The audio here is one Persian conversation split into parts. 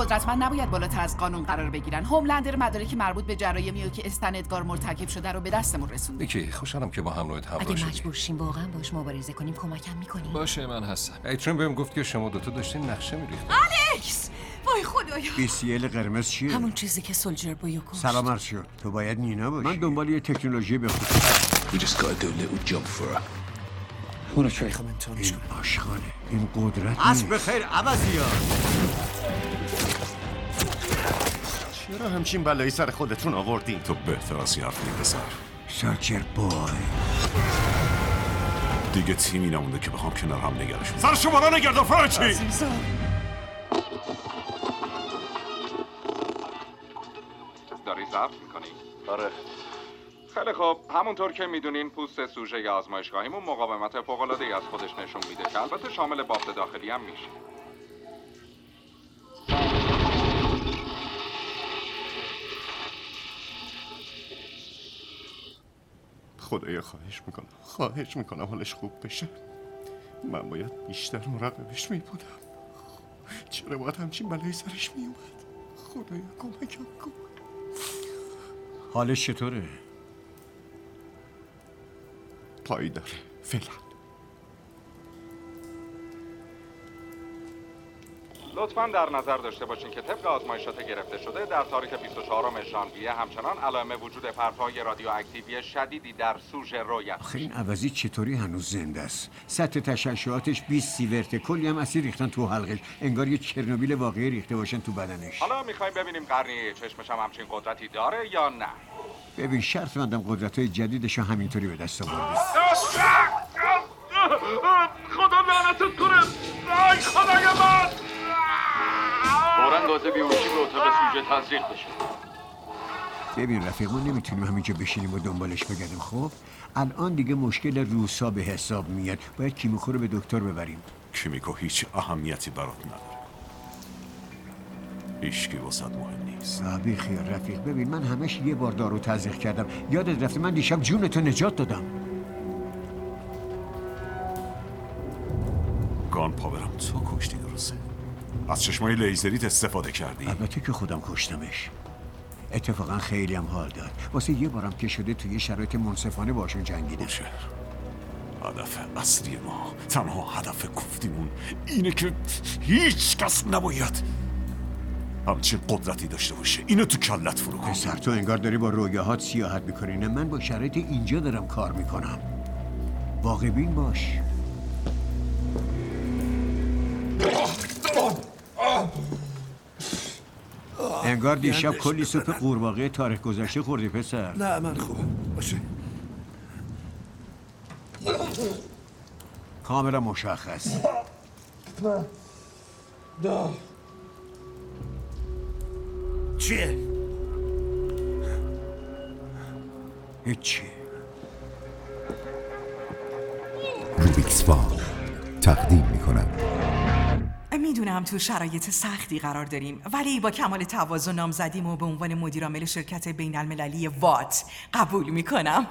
قدرتمند نباید بالاتر از قانون قرار بگیرن. هوملندر مدارک مربوط به جرایمی که استن ادگار مرتکب شده رو به دستمون رسوند. بیکی خوشحالم که با همراهت همراه اگه شدی. مجبور شیم واقعا باش مبارزه کنیم کمکم می‌کنی؟ باشه من هستم. ایترن بهم گفت که شما دوتا داشتین نقشه می‌ریختین. الکس وای خدایا. BCL قرمز چیه؟ همون چیزی که سولجر بویو کشت. سلام عرض شد. تو باید نینا باشی. من دنبال یه تکنولوژی بخصوص. We just gotta do a little job for her. اونو چای این آشغاله. این قدرت عصر بخیر عوضیا. چرا همچین بلایی سر خودتون آوردین؟ تو بهتر از حرفی پسر. سرچر بای. دیگه تیمی نمونده که بخوام کنار هم نگرش سر شما را نگرد فرانچی. داری ضبط میکنی؟ آره. خیلی خب، همونطور که میدونین پوست سوژه آزمایشگاهیمون مقاومت فوق‌العاده‌ای از خودش نشون میده که البته شامل بافت داخلی هم میشه. خدایا خواهش میکنم حالش خوب بشه. من باید بیشتر مراقبش میبودم. چرا باید همچین بلایی سرش میومد؟ خدایا کمکم کن. حالش چطوره؟ پایی داره فعلا. لطفاً در نظر داشته باشین که طبق آزمایشات گرفته شده در تاریخ 24 ژانویه همچنان علائم وجود پرتوهای رادیواکتیوی شدیدی در سوژه رویت. آخه این عوضی چطوری هنوز زنده است؟ سطح تشعشعاتش 20 سیورته. کلی هم اسید ریختن تو حلقش. انگار یه چرنوبیل واقعی ریخته باشن تو بدنش. حالا میخوایم ببینیم قرنیه چشمش هم همچین قدرتی داره یا نه. ببین شرط بندم قدرت‌های جدیدش همینطوری به دست آورده. خدا لعنتت کنه. ای خدای من. فوراً گاز بیوشی به اتاق سوژه تزریق بشه. ببین رفیق ما نمیتونیم همینجا بشینیم و دنبالش بگردیم. خب الان دیگه مشکل روسا به حساب میاد. باید کیمیکو رو به دکتر ببریم. کیمیکو هیچ اهمیتی برات نداره. هیچکی واسط مهم نیست. بی خیال رفیق. ببین من همش یه بار دارو تزریق کردم. یادت رفته من دیشب جونتو نجات دادم. گان پاورم تو کشتی درسته. از چشمای لیزریت استفاده کردی؟ البته که خودم کشتمش. اتفاقا خیلی هم حال داد. واسه یه بارم که شده توی شرایط منصفانه باشون جنگیدم. هدف اصلی ما، تنها هدف کوفتیمون اینه که هیچ کس نباید همچین قدرتی داشته باشه. اینو تو کلت فرو کن. پسر تو انگار داری با رویاهات سیاحت میکنی. نه من با شرایط اینجا دارم کار میکنم. واقع بین باش. انگار دیشب کلی سوپ قورباغه تاریخ گذشته خوردی پسر. نه من خوبم باشه. کاملا مشخص. چیه؟ هیچی. روبیکس فال تقدیم می‌کند. میدونم تو شرایط سختی قرار داریم ولی با کمال تواضع نامزدیم و به عنوان مدیرعامل شرکت بین المللی وات قبول میکنم.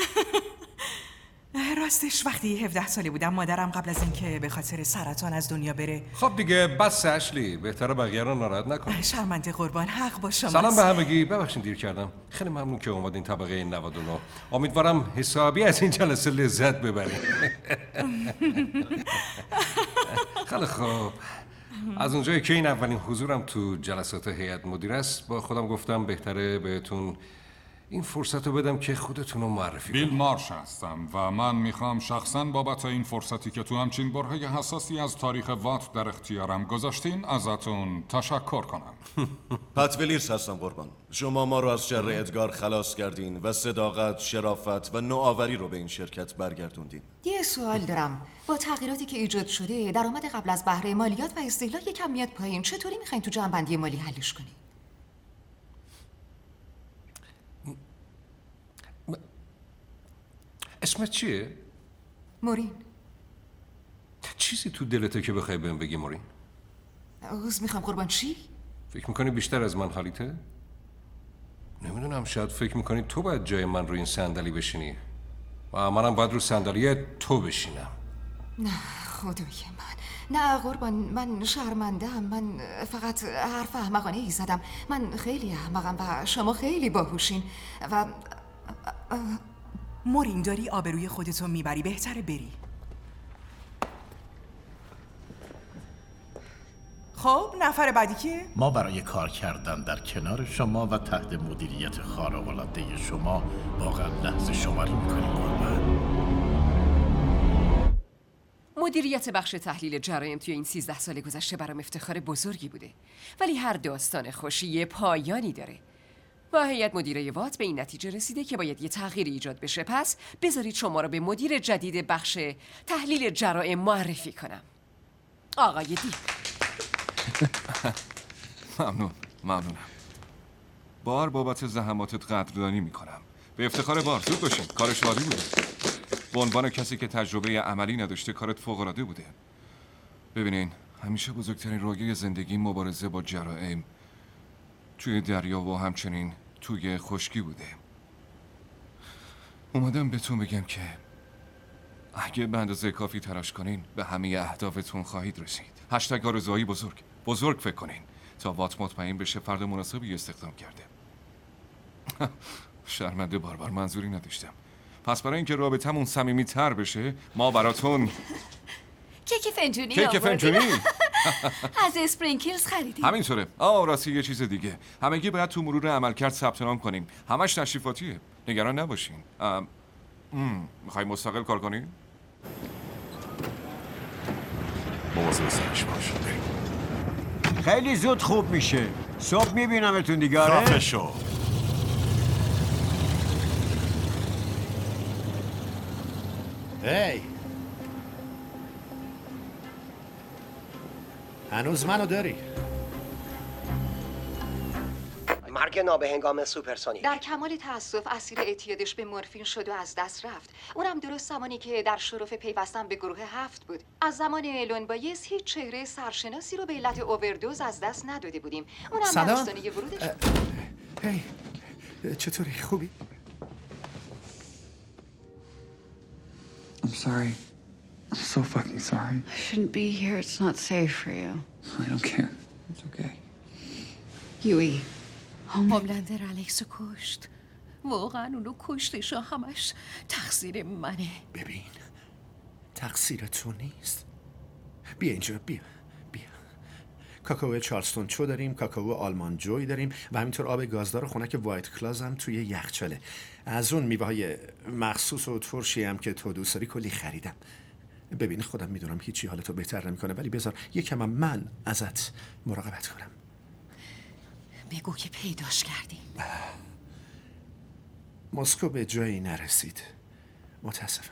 راستش وقتی 17 ساله بودم مادرم قبل از اینکه به خاطر سرطان از دنیا بره. خب دیگه بس اشلی، بهتره بقیه رو ناراحت نکنی. شرمنده قربان، حق با شماست. سلام به همگی. ببخشید دیر کردم. خیلی ممنون که اومدین طبقه 99. امیدوارم حسابی از این جلسه لذت ببرید. خیلی خوب. از اونجایی که این اولین حضورم تو جلسات هیئت مدیره است با خودم گفتم بهتره بهتون این فرصت رو بدم که خودتون رو معرفی کنید. بیل مارش هستم و من میخوام شخصاً بابت این فرصتی که تو همچین برهه حساسی از تاریخ وات در اختیارم گذاشتین ازتون تشکر کنم. پت ویلیرز هستم قربان. شما ما رو از شر ادگار خلاص کردین و صداقت، شرافت و نوآوری رو به این شرکت برگردوندین. یه سوال دارم. با تغییراتی که ایجاد شده درآمد قبل از بهره مالیات و استهلاک یکم میاد پایین. چطوری میخواین تو جمع‌بندی مالی حلش کنین؟ اسمت چیه؟ مورین. چیزی تو دلته که بخوای بهم بگی مورین؟ عوض میخوام قربان. چی؟ فکر میکنی بیشتر از من حالیته؟ نمیدونم، شاید فکر میکنی تو باید جای من رو این صندلی بشینی و منم باید رو صندلی تو بشینم. نه خدای من، نه قربان، من شرمنده‌ام. من فقط حرف احمقانه ای زدم. من خیلی احمقم و شما خیلی باهوشین و مورین داری آبروی خودتو میبری، بهتره بری. خب نفر بعدی که؟ ما برای کار کردن در کنار شما و تحت مدیریت خارق‌العاده شما واقعا لحظه شماری میکنیم قربان. مدیریت بخش تحلیل جرایم توی این 13 سال گذشته برام افتخار بزرگی بوده، ولی هر داستان خوشی یه پایانی داره. و هیئت مدیره وات به این نتیجه رسیده که باید یه تغییری ایجاد بشه. پس بذارید شما رو به مدیر جدید بخش تحلیل جرایم معرفی کنم. آقای دی. ممنونم. بار بابت زحماتت قدردانی میکنم. به افتخار بار. زود باشین. کارش عالی بوده. به عنوان کسی که تجربه عملی نداشته کارت فوق‌العاده بوده. ببینین، همیشه بزرگترین رویای زندگی مبارزه با جرایم توی دریا و همچنین توی خشکی بوده. اومدم بهتون بگم که اگه به اندازه کافی تلاش کنین به همه اهدافتون خواهید رسید. هشتگ آرزوهای بزرگ فکر کنین تا وات مطمئن بشه فرد مناسبی استخدام کرده. شرمنده باربار، منظوری نداشتم. پس برای اینکه رابطمون صمیمی‌تر بشه ما براتون کیک فنجونی کیک فنجونی از اسپرینکلز خریدیم. همینطوره. راستی یه چیز دیگه، همگی باید تو مرور عملکرد ثبت نام کنین. همش تشریفاتیه، نگران نباشین. میخوای مستقل کار کنین؟ مواظب سرش باش. خیلی زود خوب میشه. صبح میبینمتون دیگه. خفه شو. هی هنوز منو داری؟ مرگ نابهنگام سوپرسونیک. در کمال تأسف اسیر اعتیادش به مورفین شد و از دست رفت. اونم درست زمانی که در شرف پیوستن به گروه 7 بود. از زمان اعلان بایز هیچ چهره سرشناسی رو به علت اووردوز از دست نداده بودیم. اونم در آستانه ورودش. هی چطوری؟ خوبی؟ I'm sorry. I'm so fucking sorry. I shouldn't be here. It's not safe for you. I don't care. It's okay. Huey. هوملندر الکسو کشت. واقعا اونو کشتش و همش تقصیر منه. ببین، تقصیر تو نیست. بیا اینجا، بیا. کاکائو چارلستون چو داریم، کاکائو آلمان جوی داریم و همینطور آب گازدار خنک وایت کلاز هم توی یخچاله. از اون میوه‌های مخصوص و ترشی هم که تو دوست داری کلی خریدم. ببین خودم میدونم هیچی حالتو بهتر نمیکنه، ولی بذار یکم من ازت مراقبت کنم. بگو که پیداش کردیم. مسکو به جایی نرسید. متاسفم.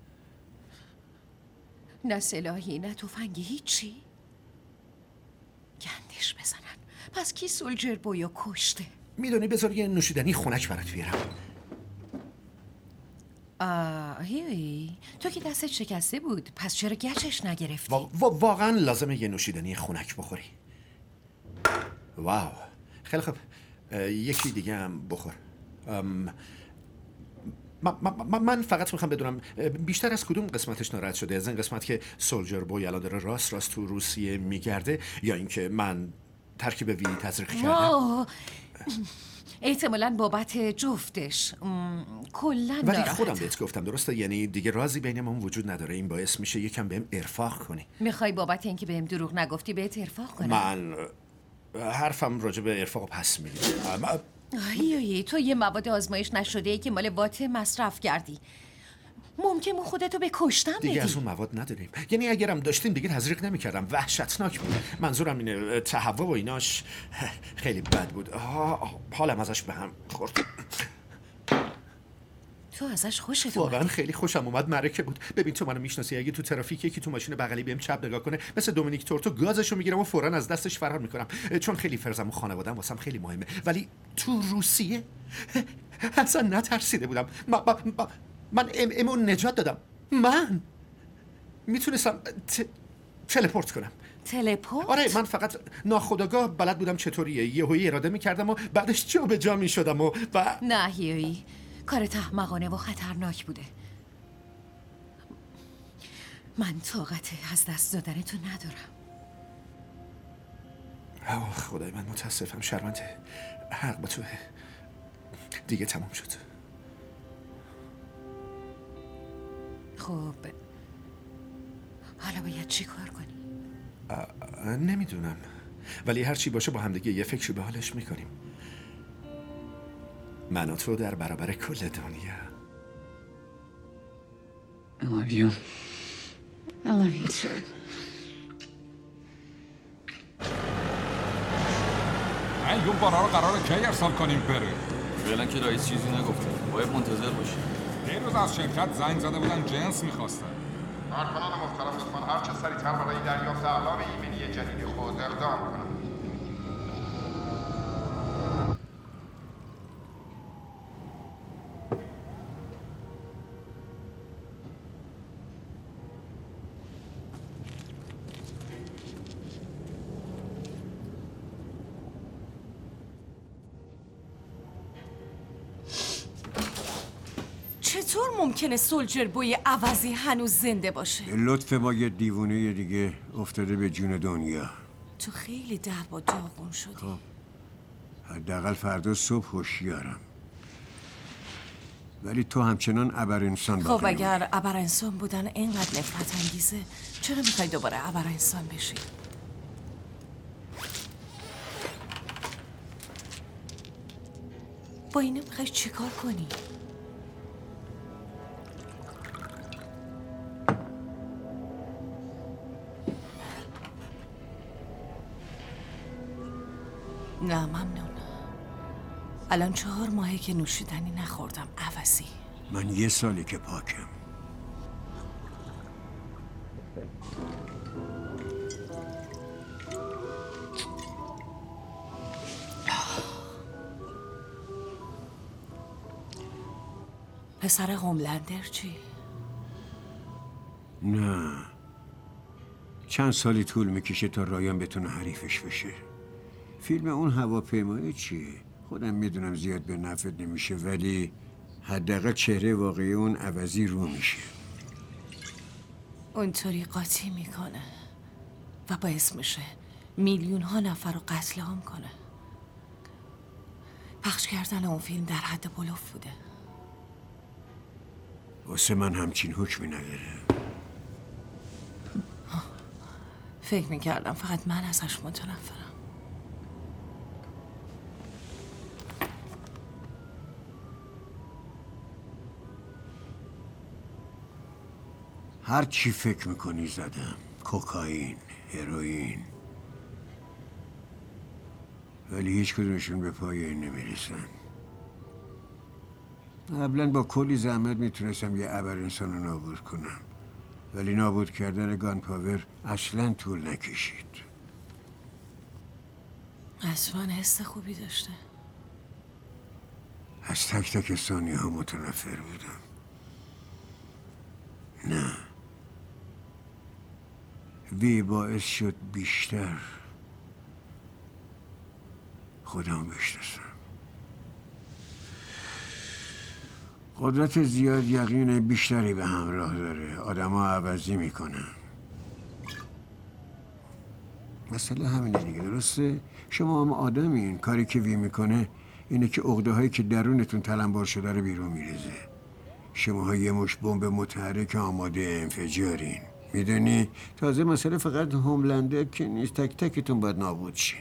نه سلاحی نه تفنگی، هیچی. گندش بزنن. پس کی سولجر بویو کشته؟ میدونی بذار یه نوشیدنی خنک برات بیارم. هیوی تو که دستت شکسته بود، پس چرا گچش نگرفتی؟ واقعا لازمه یه نوشیدنی خنک بخوری. واو خیلی خوب، یکی دیگه هم بخور. من فقط میخوام بدونم بیشتر از کدوم قسمتش ناراحت شده؟ از این قسمت که سولجر بوی الان داره راست تو روسیه میگرده، یا اینکه من ترکیب وی تزریق کردم؟ احتمالاً بابت جفتش. کلاً ولی ناراحته. خودم بهت گفتم درسته؟ یعنی دیگه رازی بینمون وجود نداره. این باعث میشه یکم بهم ارفاق کنی. میخوای بابت اینکه بهم دروغ نگفتی بهت ارفاق کنم؟ من حرفم راجع به ارفاق پس میگیرم. تو یه مواد آزمایش نشده ای که مال وات مصرف کردی. ممکن خودتو به کشتن بدی. دیگه از اون مواد نداریم. یعنی اگرم داشتیم دیگه تزریق نمی‌کردم. وحشتناک بود. منظورم اینه تهوع و ایناش خیلی بد بود. حالم ازش به هم خورد. تو ازش خوشت اومد؟ واقعا خیلی خوشم اومد. معرکه بود. ببین تو منو میشناسی، اگه تو ترافیک یکی تو ماشین بغلی بهم چپ نگاه کنه مثل دومینیک تورتو گازشو میگیرم و فوراً از دستش فرار میکنم، چون خیلی فرزم و خانواده‌ام واسم خیلی مهمه. ولی تو روسیه اصلا نترسیده بودم. من امون نجات دادم. من میتونستم تلپورت کنم. تلپورت؟ آره، من فقط ناخودآگاه بلد بودم چطوریه. یهویی اراده میکردم و بعدش جا به جا میشدم و نه هیویی، کار احمقانه و خطرناک بوده. من طاقت از دست دادن تو ندارم. خدای من متاسفم شرمنده. حق با توه. دیگه تموم شد. خب حالا باید چی کار کنی؟ نمیدونم، ولی هر چی باشه با همدیگه یه فکری به حالش میکنیم. من و تو در برابر کل دنیا. I love you. I love you too. این بارا رو قراره کی ارسال کنیم بره؟ فعلا که رئیس چیزی نگفته، باید منتظر باشیم. دیروز از شرکت زنگ زده بودن جنس میخواستن. کارکنان محترم لطفاً هر چه سریعتر برای دریافت اقلام ایمنی جدید خود اقدام کنند. چطور ممکنه سولجر بوی عوضی هنوز زنده باشه؟ لطف با یه دیوونه دیگه افتاده به جون دنیا. تو خیلی درب و داغون شدی. خب حداقل فردا صبح هوشیارم. ولی تو همچنان ابر انسان باقی. خب اگر ابر انسان بودن اینقدر نفرت انگیزه، چرا میخوای دوباره ابر انسان بشی؟ با اینو میخوای چیکار کنی؟ نه ممنون. الان 4 ماهه که نوشیدنی نخوردم عوضی. من 1 ساله که پاکم. پسر هوملندر چی؟ نه، چند سالی طول میکشه تا رایان بتونه حریفش بشه. فیلم اون هواپیمای چیه؟ خودم میدونم زیاد به نفعت نمیشه، ولی حداقل چهره واقعی اون عوضی رو میشه. اونطوری قاطی میکنه و باعث میشه میلیون ها نفر رو قتل عام کنه. پخش کردن اون فیلم در حد بلوف بوده. واسه من همچین حکمی نداره. فکر میکردم فقط من ازش متنفرم. هر چی فکر میکنی زدم. کوکائین، هروئین، ولی هیچ کدومشون به پایه نمیرسن. قبلا با کلی زحمت میتونستم یه ابر انسان رو نابود کنم، ولی نابود کردن گان پاور اصلا طول نکشید. اصلا حس خوبی داشته. از تک تک ثانیه ها متنفر بودم. نه، وی باعث شد بیشتر خودم بشناسم. قدرت زیاد یقین بیشتری به همراه داره. آدم ها عوضی میکنن. مسئله همینه دیگه، درسته؟ شما هم آدمین. کاری که وی میکنه اینه که عقده هایی که درونتون تلمبار شده رو بیرون میریزه. شما یه مش بمب متحرک آماده انفجارین. میدونی؟ تازه مسئله فقط هوملندر که نیست، تک تکتون باید نابود شین.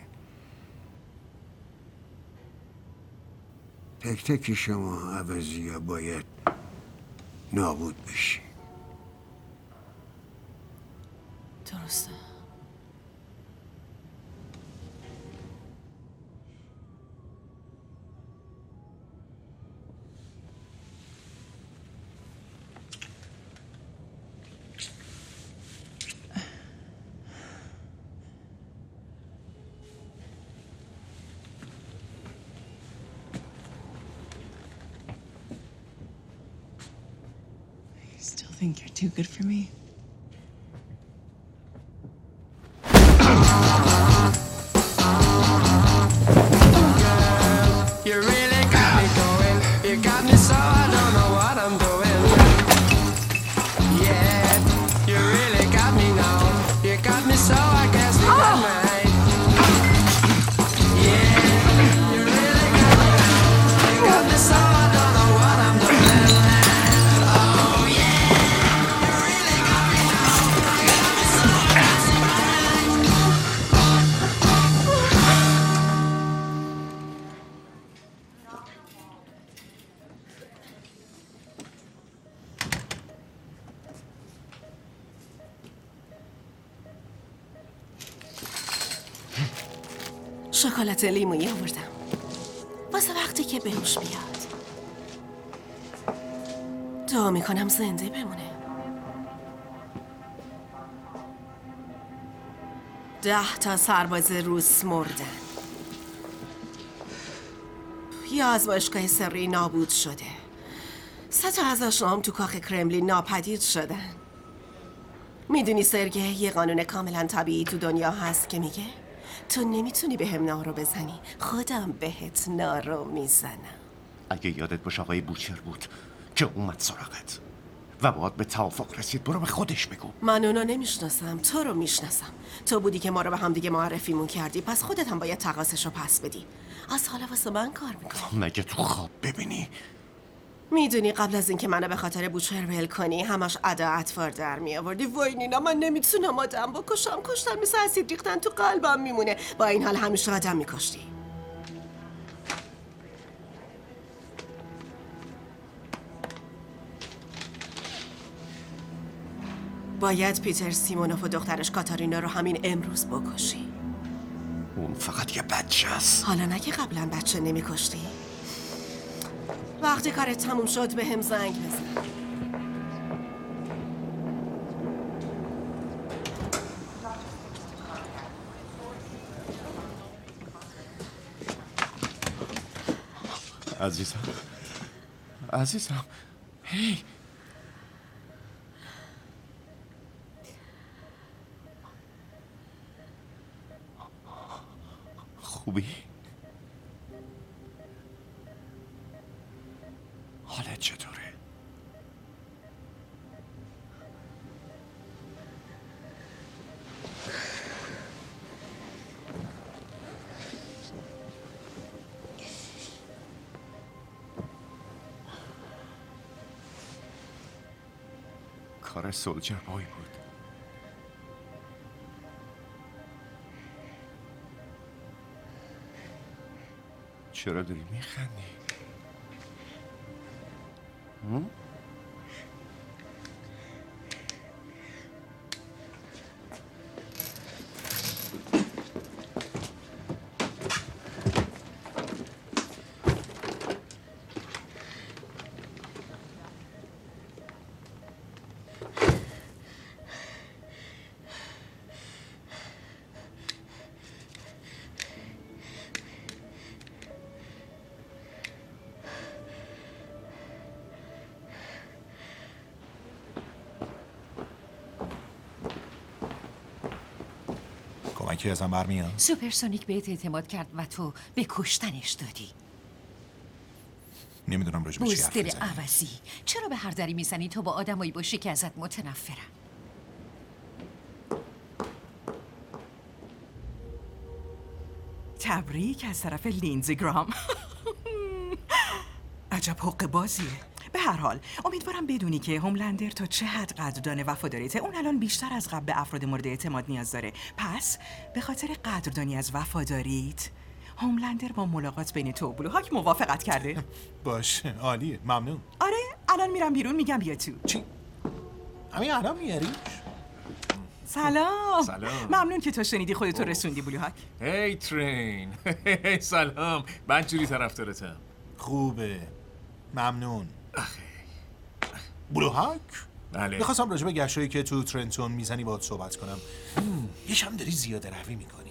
تک تک شما عوضی ها باید نابود بشین. درسته. Think you're too good for me? You really got me going. You got me so I don't know what I'm doing. Yeah, you really شکلات لیمویی آوردم واسه وقتی که بهوش بیاد. دعا میکنم زنده بمونه. 10 سرباز روس مردن. یا آزمایشگاه سری نابود شده. 3 ازشون هم تو کاخ کرملین ناپدید شدن. میدونی سرگی یه قانون کاملا طبیعی تو دنیا هست که میگه تو نمیتونی به هم نارو بزنی، خودم بهت نارو میزنم. اگه یادت باشه آقای بوچر بود که اومد سراغت و باید به توافق رسید، برو به خودش بگو. من اونا نمیشناسم، تو رو میشناسم. تو بودی که ما رو به هم دیگه معرفیمون کردی، پس خودت هم باید تقاصشو پس بدی. از حالا واسه من کار میکنی. مگه تو خواب ببینی؟ میدونی قبل از اینکه منو به خاطر بوچر ول کنی همش ادا اطوار در می آوردی. وای نینا من نمیتونم آدم بکشم، کشتن مثل اسید ریختن تو قلبم میمونه. با این حال همیشه آدم میکشتی. باید پیتر سیمونوف و دخترش کاتارینا رو همین امروز بکشی. اون فقط یه بچه است. حالا نه که قبلا بچه نمیکشتی؟ وقتی کارت تموم شد به هم زنگ بزن. عزیزم هی خوبی؟ حالت چطوره؟ کار سولجر بای بود. چرا داری میخندی؟ کمکی ازم برمیاد؟ سوپرسونیک بهت اعتماد کرد و تو به کشتنش دادی. نمیدونم راجع به چی حرف بزدل میزنی. عوضی، چرا به هر دری میزنی؟ تو با آدمایی باشی که ازت متنفرن. تبریک از طرف لینزی گرام. عجب حق بازیه. به هر حال امیدوارم بدونی که هوملندر تا چه حد قدردان وفاداریته. اون الان بیشتر از قبل به افراد مورد اعتماد نیاز داره. پس به خاطر قدردانی از وفاداریت هوملندر با ملاقات بین تو و بلوهاک موافقت کرده. باشه عالیه، ممنون. آره الان میرم بیرون، میگم بیا تو. چی؟ همین الان میاریش؟ سلام. سلام. ممنون که تو شنیدی خودتو رسوندی بلوهاک. هی ترین. سلام، من جوری طرفدارتم. خوبه، ممنون. بلوهاک؟ بله. میخواستم راجع به گشایی که تو ترنتون میزنی باهات صحبت کنم. یه شم داری زیاده روی میکنی.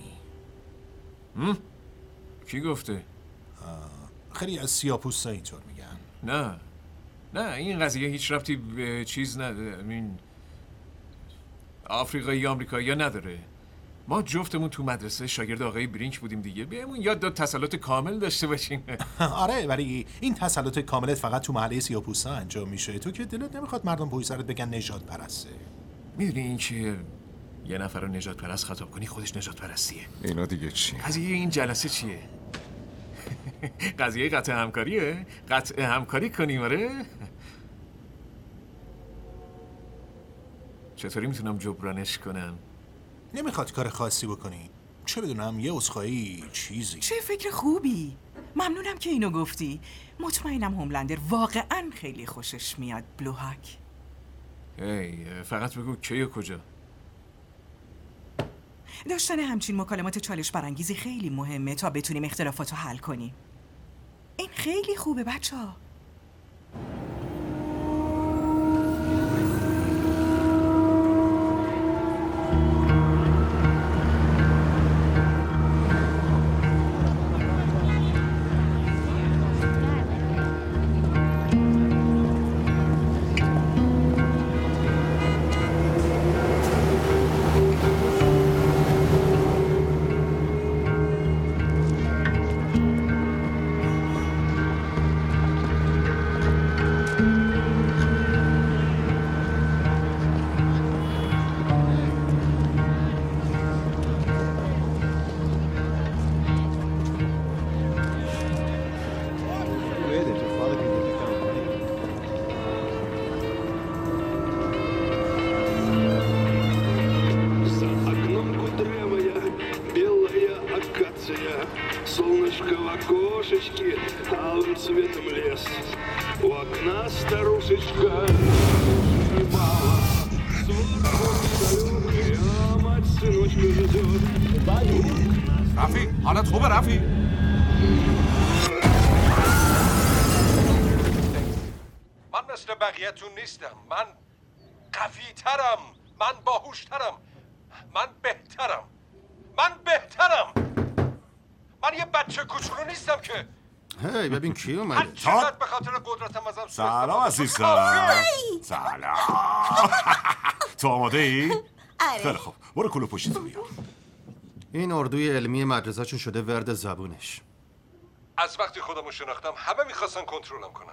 کی گفته؟ خیلی از سیاپوستا اینطور میگن. نه این قضیه هیچ ربطی به چیز نداره. این آفریقایی آمریکایی نداره. ما جفتمون تو مدرسه شاگرد آقای برینک بودیم دیگه. بهمون یاد داد تسلط کامل داشته باشیم. آره ولی این تسلط کاملت فقط تو محله سیاپوستا انجام میشه. تو که دلت نمیخواد مردم پشت سرت بگن نژاد پرسته. میدونی این که یه نفر رو نژاد پرست خطاب کنی خودش نژاد پرستیه. اینا دیگه چی؟ قضیه این جلسه چیه؟ قضیه قطع همکاریه؟ قطع همکاری کنیم آره؟ چطوری میتونم جبرانش کنم؟ نمیخواد کار خاصی بکنی. چه بدونم یه عذرخواهی چیزی. چه فکر خوبی. ممنونم که اینو گفتی. مطمئنم هوملندر واقعا خیلی خوشش میاد بلوهاک. فقط بگو کی و کجا. داشتن همچین مکالمات چالش برانگیزی خیلی مهمه تا بتونیم اختلافات رو حل کنیم. این خیلی خوبه بچه‌ها. Солнышко в окошечке, алым цветом лес. У окна старушечка сбивала. А мать сыночка ждет. رفیق حالت خوبه رفیق؟ من مثل بقیه‌تون نیستم. من قوی ترم. من باهوش ترم. من بهترم. من یه بچه کوچولو نیستم که. هی ببین کی اومده. هر چقدر به خاطر قدرتم ازم سلام عزیزم. سلام. تو آماده ای؟ آره. خیلی خوب برو کلو پشتیتو بیار. این اردوی علمی مدرسه‌شون شده ورد زبونش. از وقتی خودمو شناختم همه میخواستن کنترلم کنن.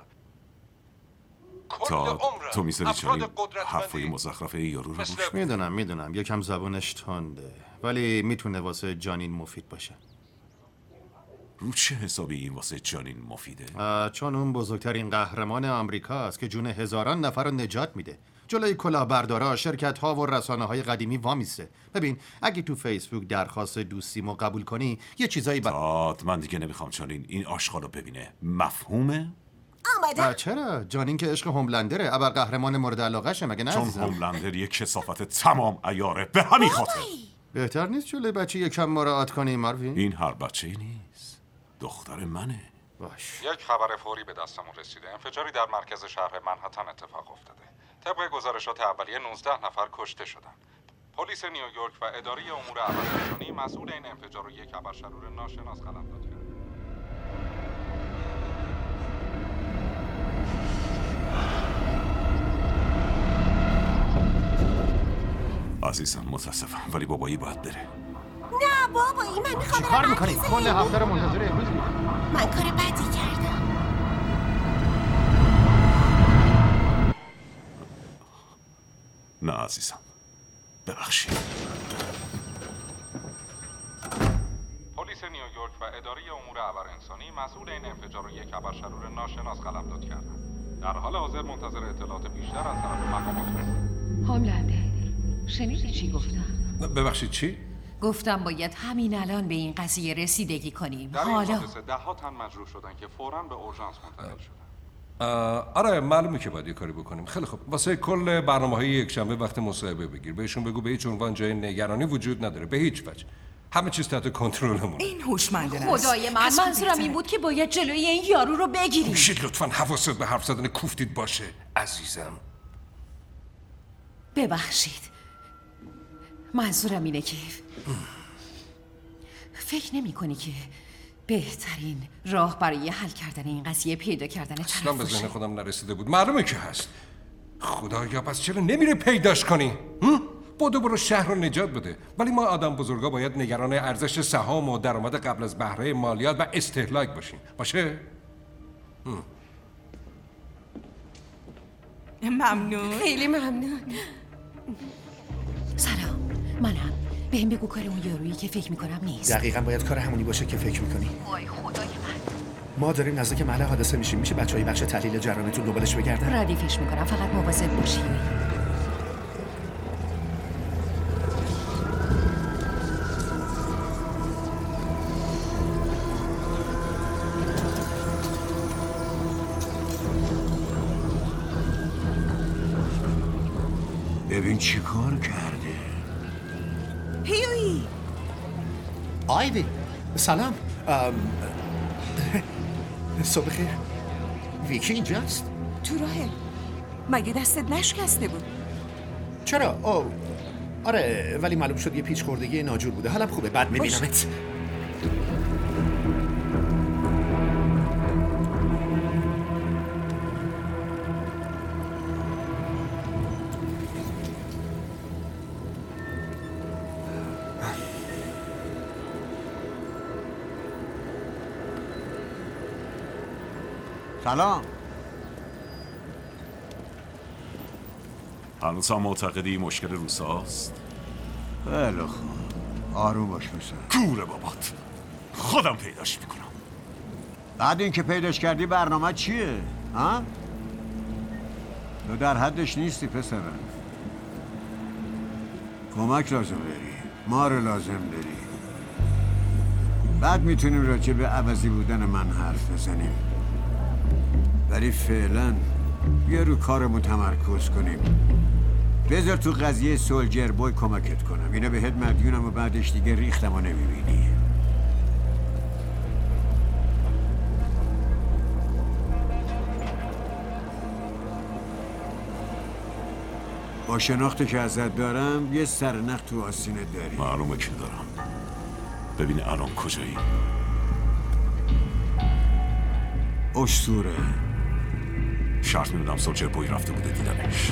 تا تو میذاری چنین حرفای مزخرف یارو رو گوش میدونم یکم زبونش تنده ولی میتونه واسه جانین مفید باشه. رو چه حسابی این واسه جانین مفیده؟ چون اون بزرگترین قهرمان آمریکاست که جون هزاران نفر رو نجات میده. جلوی کلاهبردارا، شرکت‌ها و رسانه‌های قدیمی وامیسته. ببین اگه تو فیسبوک درخواست دوستیمو قبول کنی یه چیزایی من دیگه نمیخوام جانین این آشغالو ببینه. مفهومه؟ آماده. چرا؟ جانین که عشق هوملندره، ابرقهرمان مورد علاقه‌شه مگه نه چون عزیزم؟ هوملندر یک کثافت تمام عیاره. به همین خاطر بهتر نیست جلوی بچه یکم مراعات کنی ماروین؟ این هر بچه‌ای نیست. دختر منه. باش. یک خبر فوری به دستمون رسیده. انفجاری در مرکز شهر منهتن اتفاق افتاده. طبق گزارشات اولیه 19 نفر کشته شدند. پلیس نیویورک و اداره امور ابرقهرمانی مسئول این انفجار رو یک ابرشرور ناشناس قلمداد کرد. عزیزم متاسفم ولی بابایی باید بره. نه بابایی من میخوام چیکار میکنی؟ کل هفته رو منتظر امروز میکنی. من کار بدی کردم. نه عزیزم ببخشید. پلیس نیویورک و اداره امور ابرانسانی مسئول این انفجار رو یک ابرشرور ناشناس قلمداد کردند. در حال حاضر منتظر اطلاعات بیشتر از طرف مقامات هستند. هوملندر شنیدی چی گفتم؟ ببخشید چی؟ گفتم باید همین الان به این قضیه رسیدگی کنیم. در این حالا حادثه ده‌ها تن مجروح شدن که فوراً به اورژانس منتقل شدن. آره معلومه که باید یه کاری بکنیم. خیلی خوب واسه کل برنامه‌های یکشنبه وقت مصاحبه بگیر. بهشون بگو به هیچ عنوان جای نگرانی وجود نداره. به هیچ وجه. همه چیز تحت کنترلمونه. این هوشمندانه است. خدای من منظورم این بود که باید جلوی این یارو رو بگیریم. میشید لطفاً حواست به حرف زدن کوفتید باشه عزیزم. ببخشید منظورم اینه که فکر نمی کنی که بهترین راه برای حل کردن این قضیه پیدا کردن اصلا به طرف ذهن خودم نرسیده بود. معلومه که هست. خدایا پس چرا نمیره پیداش کنی؟ برو شهر رو نجات بده. ولی ما آدم بزرگا باید نگران ارزش سهام و درآمد قبل از بهره مالیات و استهلاک باشیم. باشه؟ ممنون. خیلی ممنون. سلام منم. بهم بگو کار اون یارویی که فکر میکنم نیست. دقیقاً باید کار همونی باشه که فکر میکنی. وای خدای من. ما داریم نزدیک محل حادثه میشیم. میشه بچهای بخش تحلیل جرائمتون دنبالش بگردن؟ ردیفش میکنم فقط مواظب باشی. ببین چی کار کرده. پیویی آیوی سلام. صبح خیر. ویکی اینجاست؟ تو راهه. مگه دستت نشکسته بود؟ چرا؟ آره ولی معلوم شد یه پیچ خوردگی ناجور بوده. حالم خوبه. بعد میبینمت. سلام. هنوز هم معتقدی مشکل روساست؟ خیلی خوب. آروم باش پسر. گوره بابات. خودم پیداش میکنم. بعد اینکه پیداش کردی برنامه چیه؟ ها؟ تو در حدش نیستی پسرم. کمک لازم داری. ما رو لازم داری. بعد میتونیم راجع به عوضی بودن من حرف بزنیم. ولی فعلا بیا رو کارمون تمرکز کنیم. بذار تو قضیه سولجر بوی کمکت کنم. اینا بهت مدیونم و بعدش دیگه ریختم و نمیبینی. با شناختی که ازت دارم یه سرنخ تو آستینت داری. معلومه که دارم. ببین الان کجایی؟ اسطوره. شرط میدونم سولجر بوی رفته بوده دیدنش.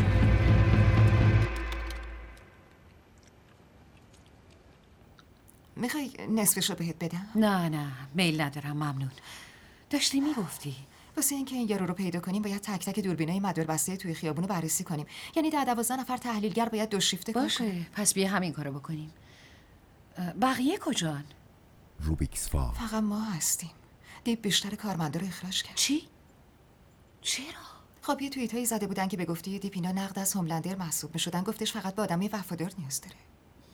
میخوای نصفشو بهت بدم؟ نه میل ندارم ممنون. داشتی میگفتی واسه اینکه این یارو رو پیدا کنیم باید تک تک دوربینای مداربسته توی خیابون رو بررسی کنیم. یعنی 10-12 نفر تحلیلگر باید 2 شیفته کار باشه کنیم. پس بیا همین کارو بکنیم. بقیه کجان؟ روبیکس فال. فقط ما هستیم. دیپ بیشتر کارمندا رو اخراج کرد. چی؟ چرا؟ خب یه توییتایی زده بودن که به گفته دیپ اینا نقد از هوملندر محسوب میشدن. گفتش فقط به آدمی وفادار نیاز داره.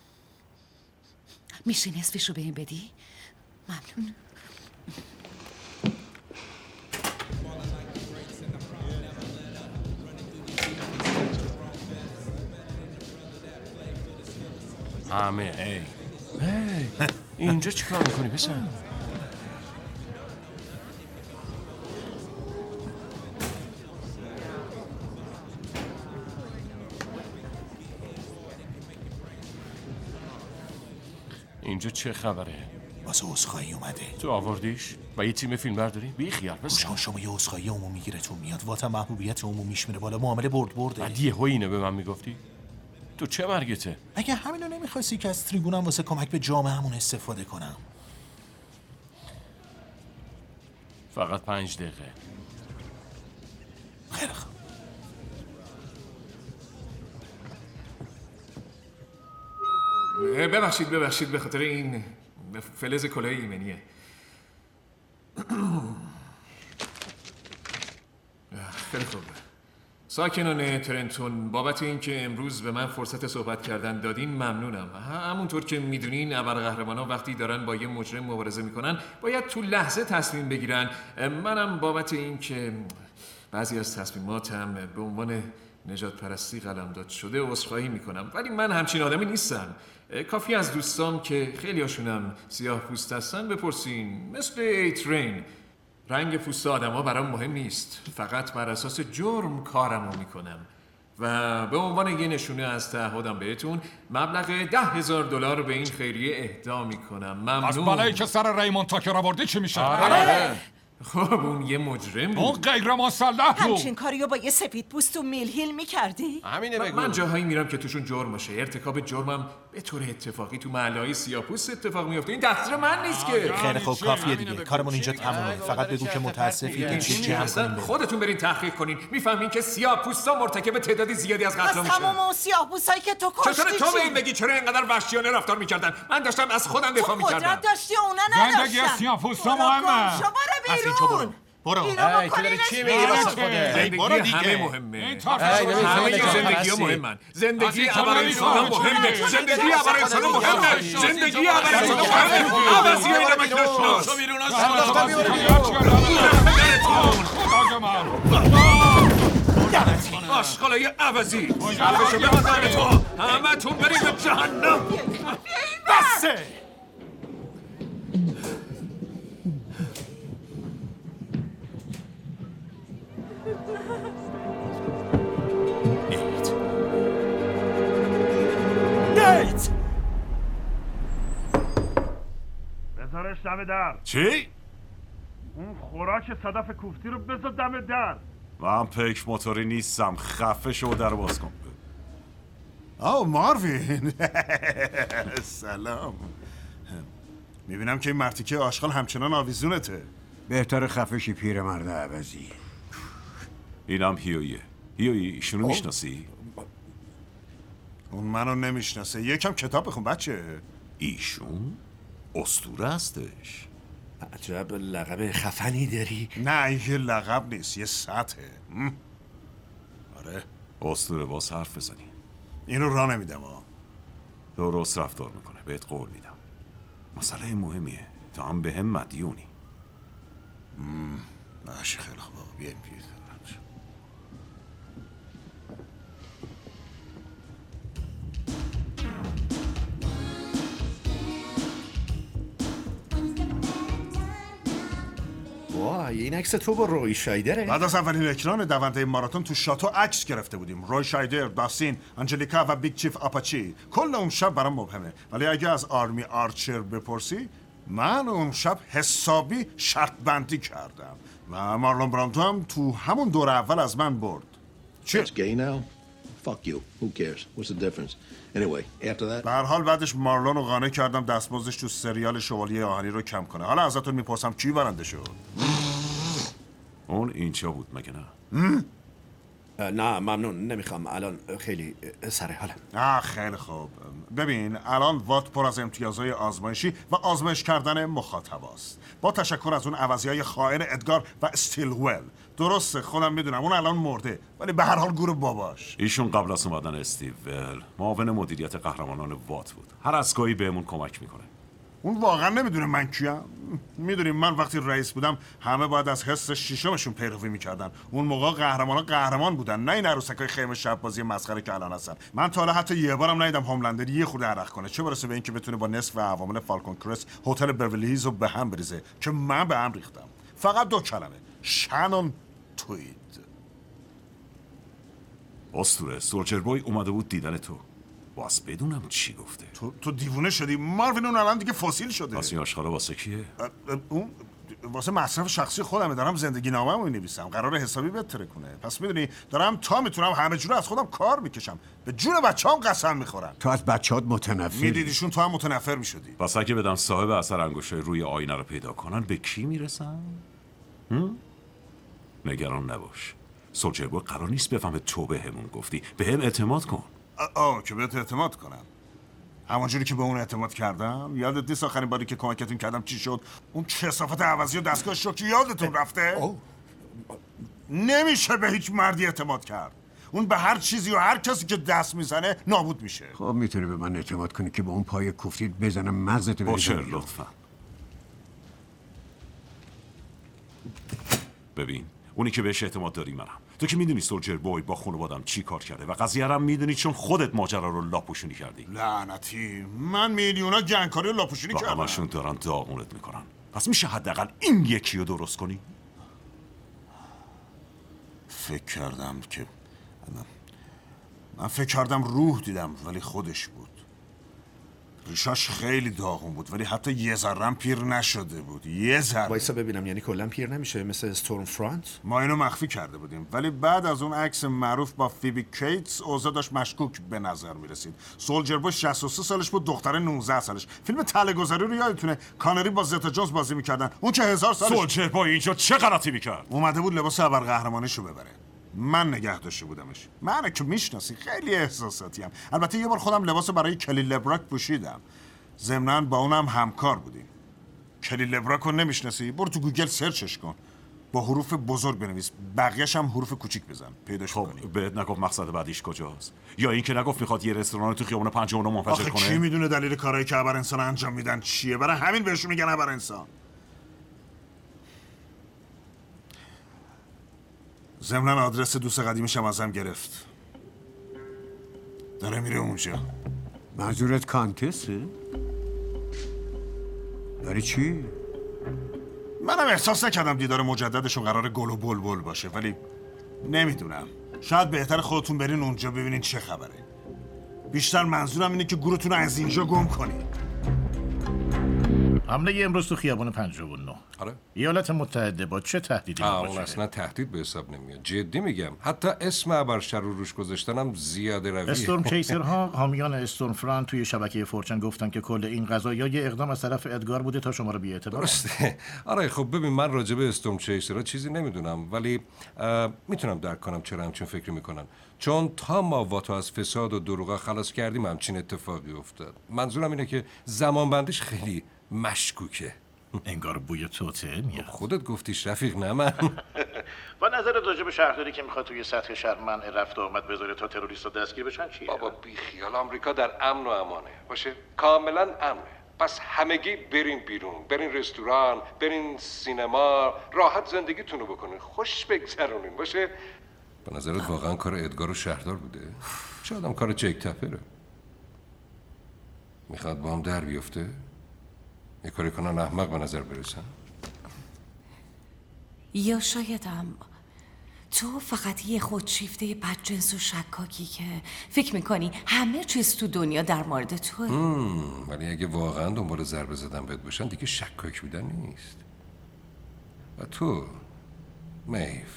میشه نصفشو بهم بدی؟ ممنون. همه اینجا چیکار میکنی پسر؟ اینجا چه خبره؟ واسه عذرخواهی اومده. تو آوردیش؟ و یه تیم فیلم برداری؟ بی خیال پسر. شما یه عذرخواهی عمومی گیرتون میاد. واسه محبوبیت عمومیش میره بالا. معامله برده. بعد یهو اینو به من میگفتی؟ تو چه مرگته؟ اگه همینو نمیخواستی که از تریبونم واسه کمک به جامعه‌مون استفاده کنم. فقط 5 دقیقه. خیلی خوب. ببخشید به خاطر این فلز کلاه ایمنیه. خیلی خوب. ساکنان ترنتون بابت اینکه امروز به من فرصت صحبت کردن دادین ممنونم. همونطور که میدونین ابرقهرمانا وقتی دارن با یه مجرم مبارزه میکنن باید تو لحظه تصمیم بگیرن. منم بابت اینکه بعضی از تصمیماتم به عنوان نجات پرستی قلمداد شده عذرخواهی میکنم. ولی من همچین آدمی نیستم. کافی از دوستام که خیلی هاشونم سیاه پوست هستن بپرسین. مثل ایترین رنگ پوست آدم ها برام مهم نیست. فقط بر اساس جرم کارمو میکنم و به عنوان یه نشونه از تعهدم بهتون مبلغ $10,000 به این خیریه اهدا میکنم. ممنون. از بالایی که سر ریموند تاکر آوردی چی میشه؟ آره. خب اون یه مجرم بود. اون غیر مسلح بود. همچین کاریو با یه سفید پوست تو میل هیل میکردی؟ همینه بگو. من جاهایی میرم که توشون جرم باشه. ارتکاب جرمم به طور اتفاقی تو محله‌های سیاه‌پوست اتفاق میفته. این تقصیر من نیست که. خیلی خوب کافیه دیگه. کارمون اینجا تمومه. فقط بگو که متاسفی که چی هستن. خودتون برین تحقیق کنین. میفهمین که سیاه‌پوستا مرتکب تعدادی زیادی از قتل‌ها میشن. تمام اون سیاه‌پوستایی که تو کشتی. چطور تو به این بگی چرا اینقدر وحشیانه رفتار میکردن؟ من داشتم از خودم دفاع میکردم. قدرت داشتی اونا نداشتن. زندگی سیاه‌پوستا مهمه. شما رو بیرون. برو. ای تو داری چی میگی واسه خودت؟ برو دیگه. همه مهمه. همه زندگی‌ها مهمن. زندگی برای انسان مهمه. زندگی برای انسان مهمه. زندگی برای انسان مهمه. عوضی اینا مگه شو بیرون از آشغالای عوضی. عوضی به مزار تو. همه تون برید به جهنم. بسه. کیت. بذارش دم در. چی؟ اون خوراک صدف کوفتی رو بذار دم در. من پیک موتوری نیستم. خفه شو در باز کن. ماروین. سلام. میبینم که این مرتیکه آشغال همچنان آویزونته. بهتر خفشی پیرمرد عوضی. اینم هیویه. هیویی ایشونو میشناسی؟ اون منو نمیشناسه. یکم کتاب بخون بچه. ایشون اسطوره هستش. عجب لقب خفنی داری. نه یه لقب نیست، یه سطحه. آره اسطوره باز حرف بزنی. اینو راه نمیدم درست رفتار میکنه، بهت قول میدم. مسئله مهمیه، تا هم به هم مدیونی. باشه خیلی خوب، بیایم پیش. وای این عکس تو با روی شایدره. بعد از اولین اکران دونده ماراتون تو شاتو عکس گرفته بودیم. روی شایدر، داستین، آنجلیکا و بیگ چیف آپاچی. کل اون شب برام مبهمه، ولی اگه از آرمی آرچر بپرسی من اون شب حسابی شرط بندی کردم و مارلون براندو هم تو همون دور اول از من برد. چی؟ Fuck you. Who cares? What's the difference? Anyway, after that... به هر حال بعدش مارلون رو قانع کردم دستمزدش تو سریال شوالیه آهنی رو کم کنه. حالا ازتون میپرسم کی برنده شد؟ اون اینجا بود مگه نه؟ نه ممنون، نمیخوام الان، خیلی سر حالم. خیلی خوب. ببین الان وات پر از امتیازهای آزمایشی و آزمایش کردن مخاطباست. با تشکر از اون عوضی‌های خائن ادگار و استیلول. درسته خودم میدونم اون الان مرده، ولی به هر حال گور باباش. ایشون قبل از اومدن استیول معاون مدیریت قهرمانان وات بود. هر از گاهی بهمون کمک میکنه. اون واقعا نمیدونه من کیم؟ میدونیم من وقتی رئیس بودم همه باید از حس شیشمشون پیروی میکردن. اون موقع قهرمان بودن، نه این عروسکای خیمه شب بازی مسخره که الان هستن. من تا حالا حتی یه بارم ندیدم هوملندر یه خورده عرق کنه، چه برسه به اینکه بتونه با نصف عوامل فالکون کرست هتل بیورلی هیلز رو به هم بریزه که من به هم ریختم. فقط 2 کلمه: شانون توید. اسطوره سولجر بوی اومده بود دیدن تو. باز بدونم چی گفته. تو دیوونه شدی؟ ماروین اون الان دیگه فسیل شده. پس این آشغالا واسه کیه؟ اون واسه مصرف شخصی خودمه. دارم زندگی نامه‌مو می‌نویسم، قراره حسابی بهتره کنه. پس میدونی دارم تا میتونم همه جوره از خودم کار میکشم. به جون بچه‌ام قسم میخورم. تو از بچه‌ات متنفری. میدیدیشون تو هم متنفر میشدی. پس اگه بدم صاحب اثر انگشتای روی آینه رو پیدا کنن به کی میرسن؟ نگران نباش. سولجر بوی قرار نیست بفهمه تو بهمون گفتی. بهم اعتماد کن. که بهت اعتماد کنم. همونجوری که به اون اعتماد کردم. یادت نیست آخرین باری که کمکتون کردم چی شد؟ اون کثافت عوضی و دستگاه شوکی یادتون رفته؟ نمیشه به هیچ مردی اعتماد کرد. اون به هر چیزی و هر کسی که دست میزنه نابود میشه. خب میتونی به من اعتماد کنی که با اون پای کوفتیت بزنم مغزت بوچر لطفا. ببین اونی که بهش اعتماد داری منم. تو که میدونی سولجر بوی با خانوادم چی کار کرده و قضیه هم میدونی چون خودت ماجرا رو لاپوشونی کردی. لعنتی، من میلیونا گنگکاری رو لاپوشونی کردم. همشون دارن داغونت میکنن. پس میشه حداقل این یکی رو درست کنی؟ من فکر کردم روح دیدم ولی خودش بود. ریشاش خیلی داغون بود ولی حتی یه ذره‌ام پیر نشده بود. یه ذره. وایسا ببینم، یعنی کلا پیر نمیشه مثل استورم فرانت؟ ما اینو مخفی کرده بودیم ولی بعد از اون عکس معروف با فیبی کیتس اوضاع داشت مشکوک به نظر میرسید. سولجر بوی 63 سالش بود، دختر 19 سالش. فیلم تله‌گذاری رو یادتونه کانری با زتا جونز بازی میکردن. اون که 1000 سالش. سولجر بوی اینجا چه غلطی میکرد؟ اومده بود لباس ابرقهرمانیشو ببره. من نگه داشته بودمش. منو که میشناسی خیلی احساساتیم. البته یه بار خودم لباس برای کلی لبراک پوشیدم. ضمناً با اونم همکار بودیم. کلی لبراک رو نمیشناسی؟ برو تو گوگل سرچش کن. با حروف بزرگ بنویس، بقیه‌ش هم حروف کوچیک بزن. پیداش کنی. بهت نگفت مقصد بعدیش کجاست؟ یا اینکه نگفت میخواد یه رستوران تو خیابون 59 منفجر کنه؟ کی میدونه دلیل کارهایی که ابر انسان انجام میدن چیه؟ برای همین بهشون میگن ابر انسان. ضمناً آدرس دوست قدیمیشم ازم گرفت. داره میره اونجا. منظورت کانتسه؟ داری چی؟ منم احساس نکردم دیدار مجددشون قرار گل و بلبل باشه ولی نمیدونم. شاید بهتر خودتون برین اونجا ببینین چه خبره. بیشتر منظورم اینه که گورتون رو از اینجا گم کنید. حمله امروز تو خیابان 59. آره. ایالات متحده با چه تهدیدی اون مواجهه؟ اصلا تهدید به حساب نمیاد. جدی میگم. حتی اسم ابرشر رو روش گذاشتنم زیاده رویه. استورم چیسرها حامیان استورم فرانت توی شبکه فورچن گفتن که کل این قضایا یه اقدام از طرف ادگار بوده تا شما رو بی‌اعتبار درسته. آره خب ببین من راجع به استورم چیسرها چیزی نمیدونم ولی میتونم درک کنم چرا همچین فکری میکنن. چون تا ما واتو از فساد و دروغ خلاص کردیم همچین اتفاقی افتاد. منظورم اینه که زمانبندیش خیلی مشکوکه. انگار بوی توته میاد. خودت گفتیش رفیق نه من. و نظرت راجع به شهرداری که میخواد توی سطح شهر منع رفت و آمد بذاره تا تروریستا دستگیر بشن چیه؟ بابا بیخیال آمریکا در امن و امانه باشه کاملا امنه. پس همگی برین بیرون، برین رستوران، برین سینما، راحت زندگیتونو بکنین، خوش بگذرونین باشه. به نظرت واقعا کار ادگار و شهردار بوده؟ شاید هم کار جک تپره. میخواد با هم در بیفته؟ یه کاری کنن احمق به نظر برسن؟ یا شایدم تو فقط یه خودشیفته بدجنس و شکاکی که فکر میکنی همه چیز تو دنیا در مورد توه. ولی اگه واقعا دنبال ضربه زدن بهت باشن دیگه شکاک بودن نیست. و تو میف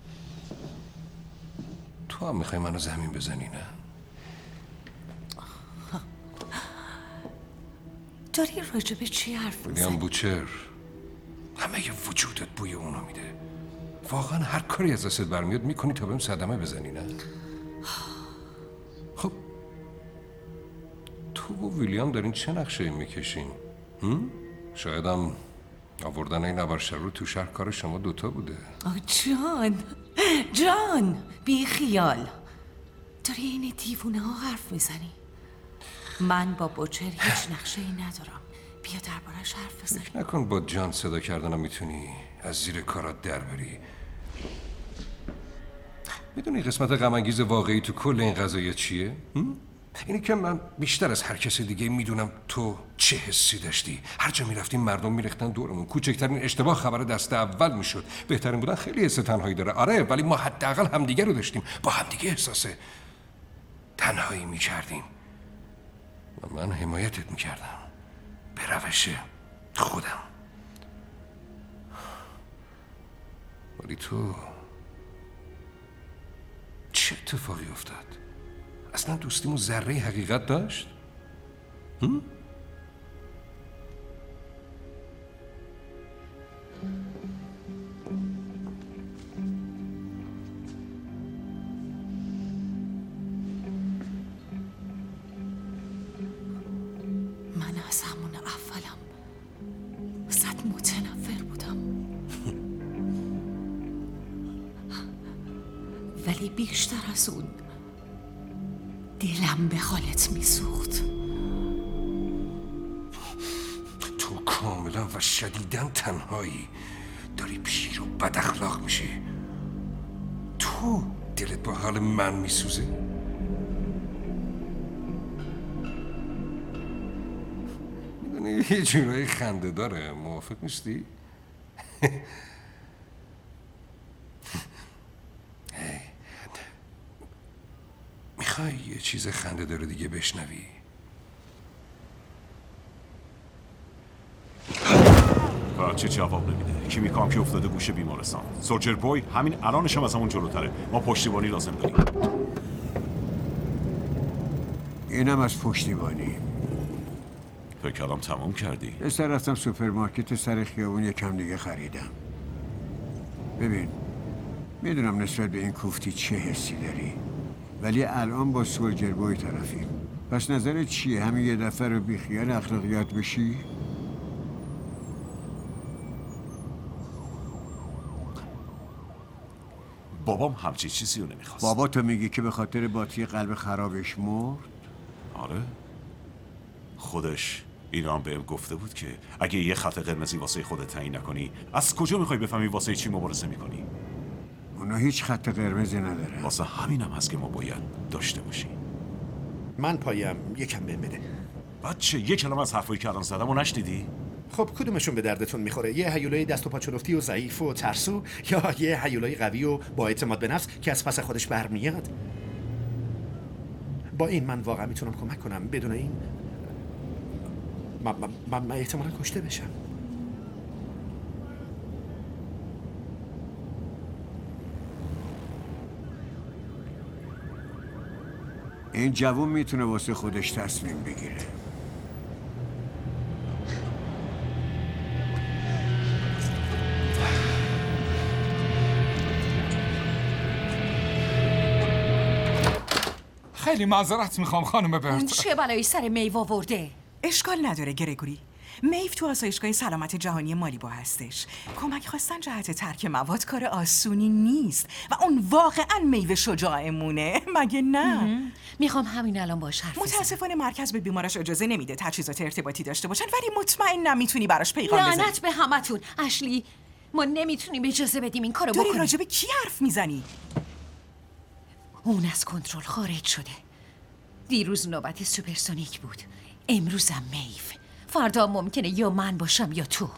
تو هم میخوای منو زمین بزنی نه؟ داری راجع به چی حرف میزنی؟ ویلیام بوچر همه ی وجودت بوی اونو میده. واقعا هر کاری از دستت برمیاد میکنی تا بهم صدمه بزنی نه؟ خب تو و ویلیام دارین چه نقشه میکشین؟ شاید هم آوردن این ابرشر رو تو شهر کار شما دوتا بوده. جان بی خیال داری این دیوونه ها حرف میزنی. من با بوچر هیچ نقشه ای ندارم. بیا دربارش حرف بزنی. فکر نکن با جان صدا کردنم میتونی از زیر کارات در بری. میدونی قسمت غم انگیز واقعی تو کل این قضیه چیه؟ اینی که من بیشتر از هر کسی دیگه میدونم تو چه حسی داشتی. هر جا میرفتیم مردم میریختن دورمون. کوچکترین اشتباه خبر دست اول میشد. بهترین بودن خیلی حس تنهایی داره. آره ولی ما حداقل همدیگه رو داشتیم. با همدیگه احساس تنهایی میکردیم. و من حمایتت میکردم به روش خودم. ولی تو چه اتفاقی افتاد؟ اصلا دوستیمون ذره حقیقت داشت؟ من از همون اولم ازت متنفر بودم. ولی بیشتر از اون دلم به حالت میسوخت. تو کاملا و شدیداً تنهایی داری پیر و بد اخلاق میشی. تو دلت با حال من میسوزه. میدونی یه جورایی خنده داره. موافق نیستی؟ میخوای یه چیز خنده داره دیگه بشنوی؟ بچه جواب نمیده. کیمی کام که افتاده گوشه بیمارستان. سولجر بوی همین الانش هم از همون جلوتره. ما پشتیبانی لازم داریم. اینم از پشتیبانی. فکر کردم تمام کردی. بسر رفتم سوپرمارکت سر خیابون یکم دیگه خریدم. ببین میدونم نسبت به این کوفتی چه حسی داری ولی الان با سولجر بوی طرفیم. پس نظرت چیه؟ همین یه دفعه رو بیخیال اخلاقیات بشی؟ بابام همچی چیزی رو نمیخواست. بابا تو میگی که به خاطر باتری قلب خرابش مرد؟ آره خودش اینا هم بهم گفته بود که اگه یه خط قرمزی واسه خودت تعیین نکنی از کجا میخوای بفهمی واسه چی مبارزه میکنی؟ اونا هیچ خط قرمزی نداره. واسه همینم هست که ما باید داشته باشیم. من پایم یکم بهم بده. بچه یه کلمه از حرفایی که الان زدم و نشنیدی؟ خب کدومشون به دردتون میخوره؟ یه هیولای دست و پا چلفتی و ضعیف و ترسو یا یه هیولای قوی و با اعتماد به نفس که از پس خودش برمیاد؟ با این من واقعا میتونم کمک کنم. بدون این من احتمالا کشته بشم. این جوون میتونه واسه خودش تصمیم بگیره. خیلی معذرت میخوام خانم اون برت. چه بلایی سر میو آورده؟ اشکال نداره گرگوری. میو تو آسایشگاه سلامت جهانی مالیبا هستش. کمک خواستن جهت ترک مواد کار آسونی نیست و اون واقعا میو شجاعمونه. مگه نه؟ میخوام همین الان باش حرف بزنم. متاسفانه مرکز به بیمارش اجازه نمیده تجهیزات ارتباطی داشته باشن، ولی مطمئنم میتونی براش پیغام بزنی. لعنت به همتون. اشلی ما نمیتونیم اجازه بدیم این کارو بکنیم. داری راجب کی حرف میزنی؟ اون از کنترل خارج شده. دیروز نوبت سوپرسونیک بود، امروزم میو. فردا ممکنه یا من باشم یا تو.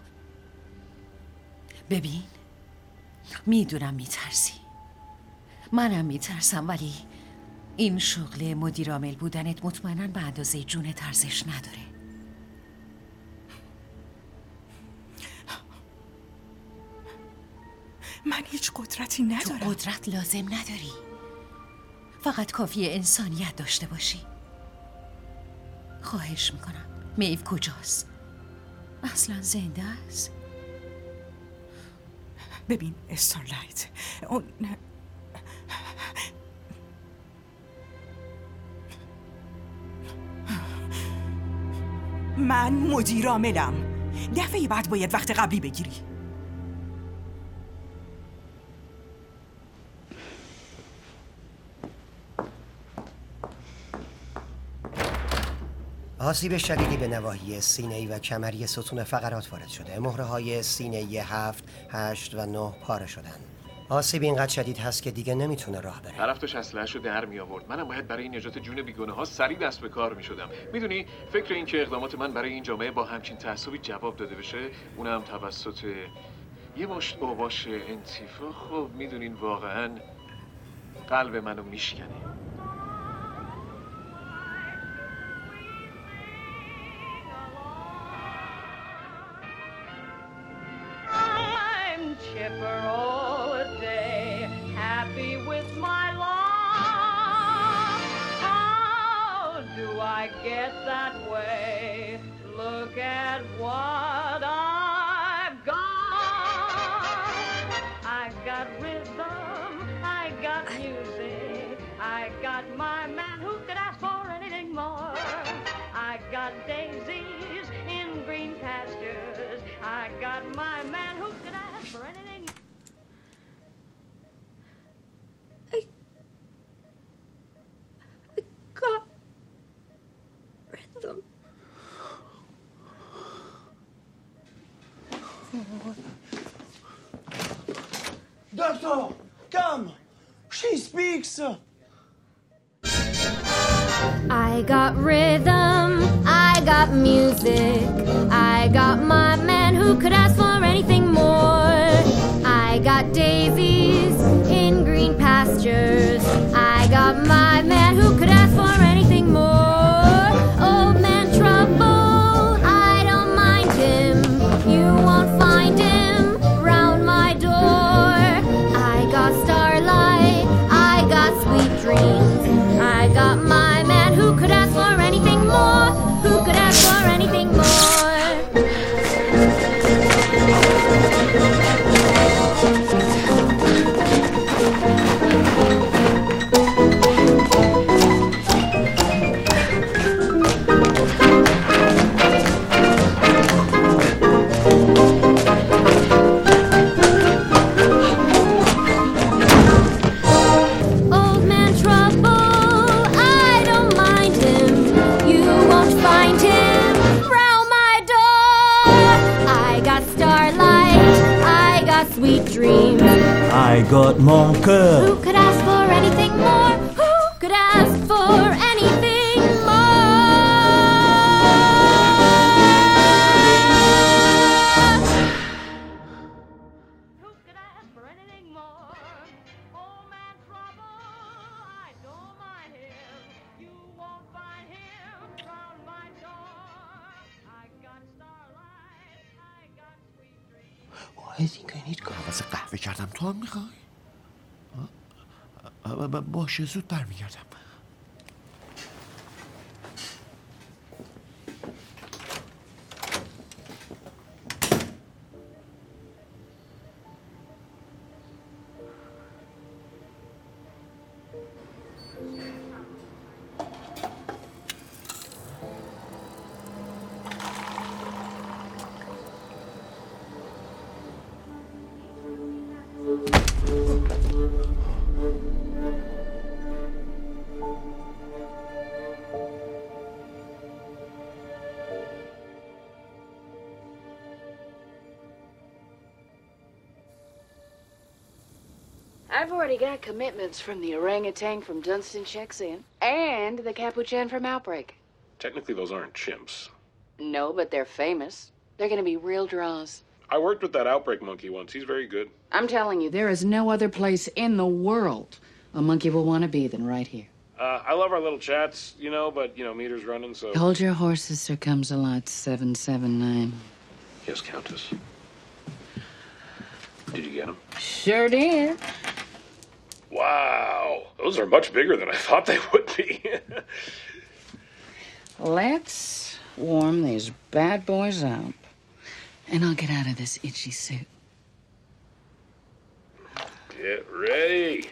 ببین میدونم میترسی، منم میترسم، ولی این شغل مدیر عامل بودنت مطمئناً به اندازه جونت ارزش نداره. من هیچ قدرتی ندارم. تو قدرت لازم نداری، فقط کافیه انسانیت داشته باشی. خواهش میکنم. میو کجاست؟ اصلا زنده است؟ ببین استارلایت، اون من مدیر عاملم. دفعه بعد باید وقت قبلی بگیری. آسیب شدیدی به نواحی سینه‌ای و کمری ستون فقرات وارد شده. مهره‌های سینه‌ای 7، 8 و 9 پاره شدن. آسیب اینقدر شدید هست که دیگه نمیتونه راه بره. طرف داشت اسلحه‌شو در می آورد. منم باید برای نجات جون بیگانه ها سریع دست به کار می شدم. میدونی فکر این که اقدامات من برای این جامعه با همچین تعصبی جواب داده بشه، اونم توسط یه مشت اوباش انتیفا، خب میدونین واقعا قلب منو میشکنه. Chipper all day, happy with my life. How do I get that way? Look at what I've got. I got rhythm, I got music, I got my man who could ask for anything more. I got daisies in green pastures, I got my man who could ask for anything. got rhythm. Doctor, come! She speaks! I got rhythm, I got music, I got my man who could ask for anything more. I got daisies in green pastures, I got my man who could ask for anything more. Old man trouble, I don't mind him, you won't find him round my door. I got starlight, I got sweet dreams, I got my man who could ask for anything more, who could ask for anything more. Old man trouble, I don't mind him, you won't find him round my door. I got starlight, I got sweet dreams, I got mon cœur. who could ask for anything more? Who could ask for anything more? think I need عوض قهوه کردم تو هم میخوای؟ باشه زود برمیگردم. I've already got commitments from the orangutan from Dunstan Checks In and the Capuchin from Outbreak. Technically, those aren't chimps. No, but they're famous. They're going to be real draws. I worked with that Outbreak monkey once. He's very good. I'm telling you, there is no other place in the world a monkey will want to be than right here. I love our little chats, but, meter's running, so... Hold your horses, there comes a lot 779. Yes, Countess. Did you get him? Sure did. Wow. Those are much bigger than I thought they would be. Let's warm these bad boys up, and I'll get out of this itchy suit. Get ready.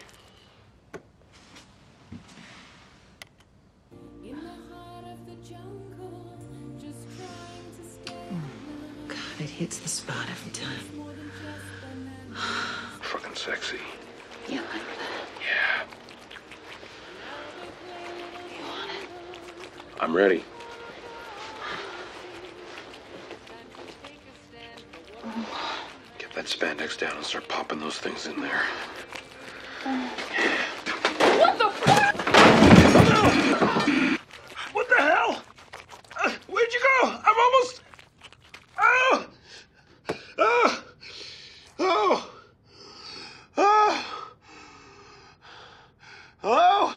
God, it hits the spot every time. Fucking sexy. You like that? Yeah. You want it? I'm ready. Get that spandex down and start popping those things in there. What the fuck? What the hell? Where'd you go? I'm almost... Oh! Oh! Oh! Oh! Oh!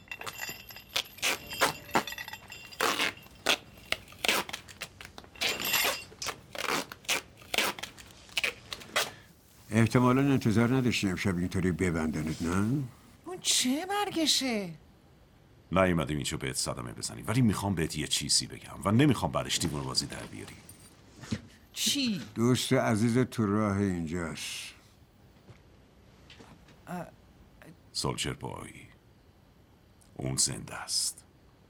احتمالاً انتظار نداشتیم امشب اینطوری ببندنت، نه؟ اون چه مرگشه؟ نیومدیم اینجا بهت صدمه بزنیم، ولی میخوام بهت یه چیزی بگم و نمیخوام بعدش دیوونه بازی در بیاری. چی؟ دوست عزیز تو راه اینجاست. سولجر بای، اون زنده است.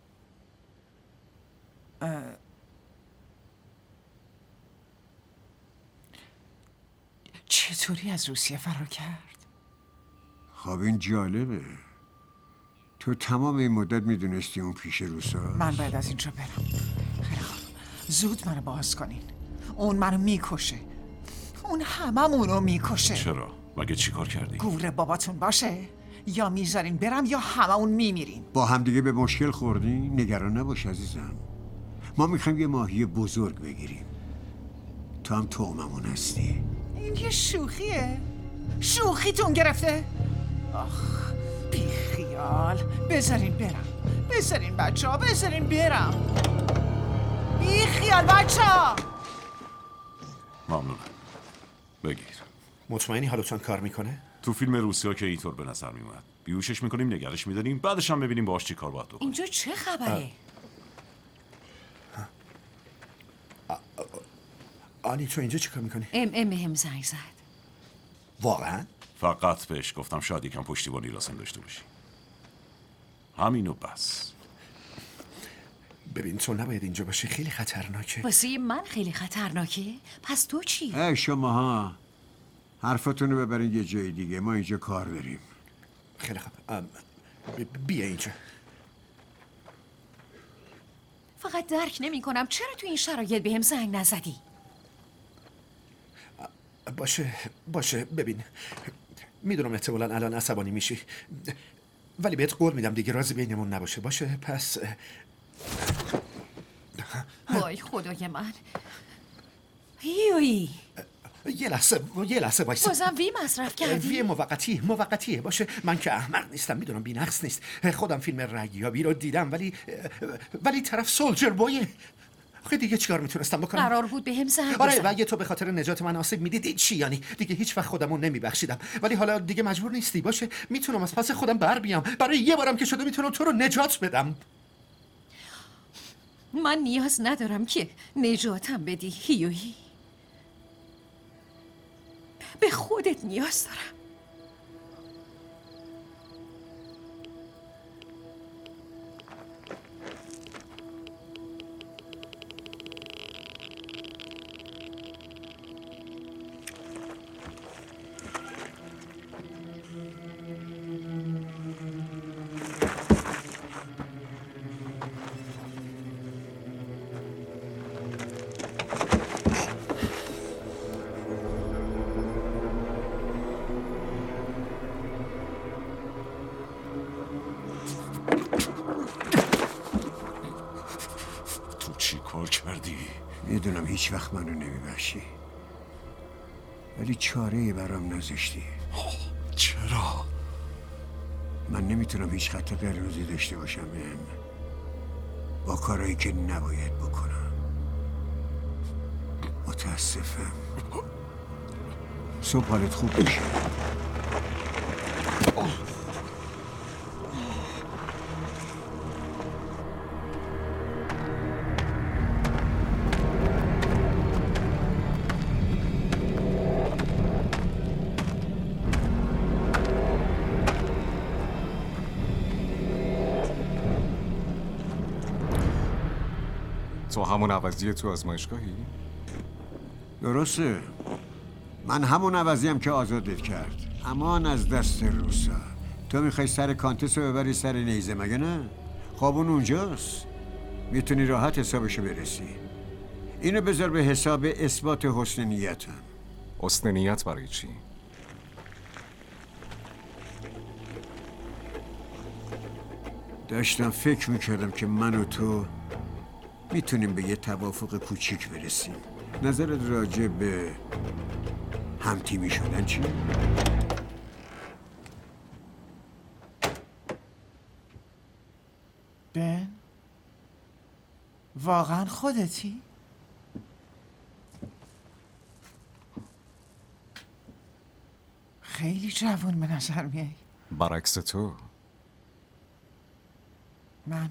چطوری از روسیه فرار کرد؟ خب این جالبه. تو تمام این مدت میدونستی اون پیش روسا؟ من باید از اینجا برم. خیلی خوب، زود منو باز کنین. اون منو میکشه. اون هممونو میکشه. چرا؟ مگه چیکار کردی؟ گوره باباتون باشه؟ یا میذارین برم یا هممون میمیریم. با همدیگه به مشکل خوردی؟ نگران نباش عزیزم. ما میخوایم یه ماهی بزرگ بگیریم. تو هم توممون هستی. این یه شوخیه؟ شوخیتون گرفته؟ آخ بی خیال. بذارین برم. بذارین بچه ها، بذارین برم. بی خیال بچه ها. ممنونم. بگیر. مطمئنی حالتون کار میکنه؟ تو فیلم روسیا که اینطور به نظر میومد. بیهوشش میکنیم، نگرش میداریم، بعدش هم ببینیم باهاش چی کار باید بکنیم. اینجا چه خبره؟ آنی تو اینجا چی کار میکنی؟ هم زنگ زد. واقعا؟ فقط بهش گفتم شاید یکم پشتیبانی لازم داشته باشی. همینو بس. ببین تو نباید اینجا باشی، خیلی خطرناکه. واسه من خیلی خطرناکه؟ پس تو چی؟ ای شماها حرفتونو ببرین یه جای دیگه، ما اینجا کار داریم. خیلی خوب. بیا اینجا. فقط درک نمی کنم چرا تو این شرایط بهم زنگ نزدی؟ باشه ببین، میدونم احتمالاً الان عصبانی میشی، ولی بهت قول میدم دیگه رازی بینمون نباشه. باشه پس وای خدای من. هیویی یه لحظه وایسا. بازم وی مصرف کردی؟ وی موقتیه. باشه من که احمق نیستم، میدونم بی‌نقص نیست. خودم فیلم رگیابی رو دیدم، ولی طرف سولجر بویه. آخه دیگه چیکار میتونستم بکنم؟ قرار بود بهم زنگ آره بزنی. و اگه تو به خاطر نجات من آسیب میدیدی چی یعنی؟ دیگه هیچ وقت خودمو نمیبخشیدم، ولی حالا دیگه مجبور نیستی. باشه میتونم از پس خودم بر بیام. برای یه بارم که شده میتونم تو رو نجات بدم. من نیاز ندارم که نجاتم بدی هیویی. به خودت نیاز دارم. میدونم هیچ وقت منو نمیبخشی، ولی چاره‌ای برام نذاشتی. چرا؟ من نمیتونم هیچ خط قرمزی داشته باشم با کارهایی که نباید بکنم. متاسفم. صبح حالت خوب میشه. تو همون عوضیه تو آزمایشگاهی؟ درسته، من همون عوضیم که آزادت کرد. امان از دست روسا. تو میخوای سر کانتس رو ببری سر نیزه مگه نه؟ خب اون اونجاست، میتونی راحت حسابشو برسی. اینو بذار به حساب اثبات حسن نیتم. حسن نیت برای چی؟ داشتم فکر میکردم که من و تو میتونیم به یه توافق کوچیک برسیم. نظرت راجع به همتیمی شدن چی؟ بن؟ واقعا خودتی؟ خیلی جوان به نظر میای. برعکس تو. من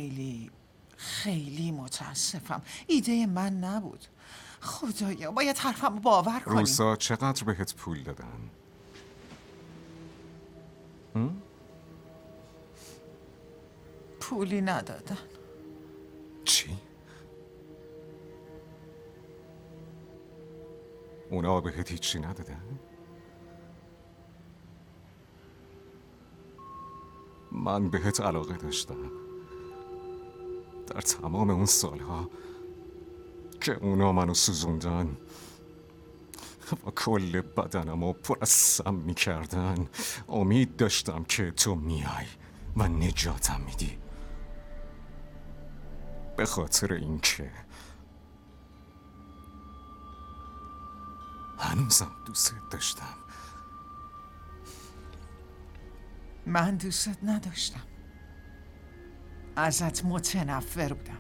خیلی متاسفم. ایده من نبود. خدایا باید حرفم باور کنی. روسا چقدر بهت پول دادن؟ پولی ندادن. چی؟ اونا بهت هیچی ندادن؟ من بهت علاقه داشتم در تمام اون سالها که اونا منو سوزوندن و کل بدنمو پر از سم میکردن. امید داشتم که تو میای و نجاتم میدی، به خاطر اینکه هنوزم دوست داشتم. من دوستت نداشتم. ازت متنفر بودم.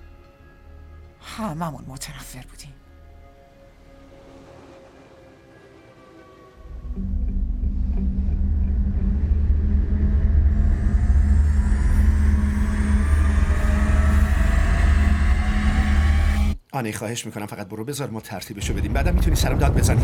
هممون متنفر بودیم. آنی خواهش میکنم فقط برو، بذار ما ترتیبشو بدیم، بعدم میتونی سرم داد بزنی.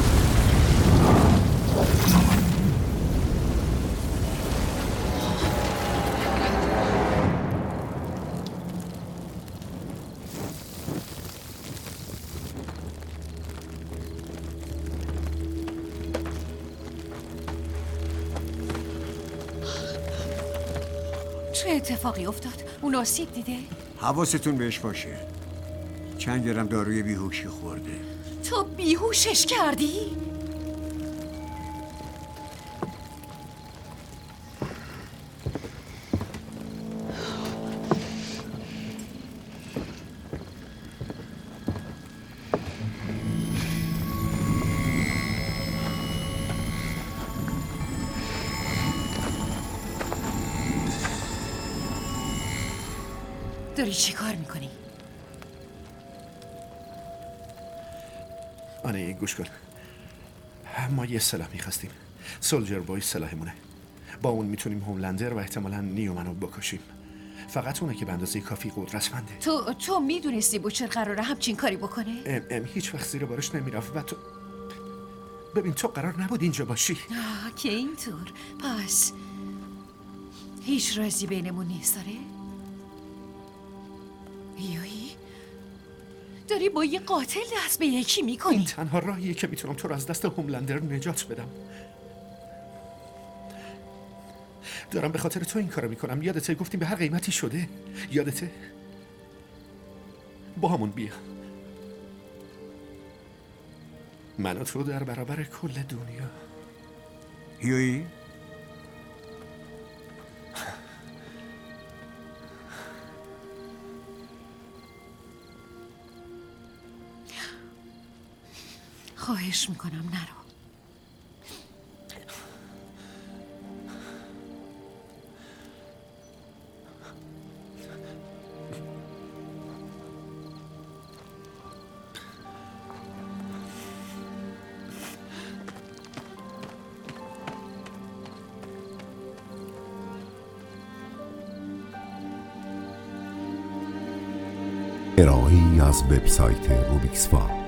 چه اتفاقی افتاد؟ اون آسیب دیده؟ حواستون بهش باشه. چند گرم داروی بیهوشی خورده. تو بیهوشش کردی؟ داری چی کار میکنی؟ آنه گوش کن. ما یه سلاح میخواستیم. سولجر بوی سلاحمونه. با اون میتونیم هوملندر و احتمالاً نیومنو بکشیم. فقط اونه که به اندازه کافی قدرتمنده. تو میدونستی بوچر قراره همچین کاری بکنه؟ هیچ وقت زیر بارش نمیرفت و تو ببین تو قرار نبود اینجا باشی. که اینطور. پس هیچ رازی بینمون نیست داره؟ یویی داری با یه قاتل دست به یکی میکنی. این تنها راهیه که میتونم تو رو از دست هوملندر نجات بدم. دارم به خاطر تو این کارو میکنم. یادته گفتیم به هر قیمتی شده؟ یادته؟ با همون بیا. من و تو در برابر کل دنیا. هیویی؟ خواهش میکنم نرو. ارائه‌ای از وبسایت روبیکس فام.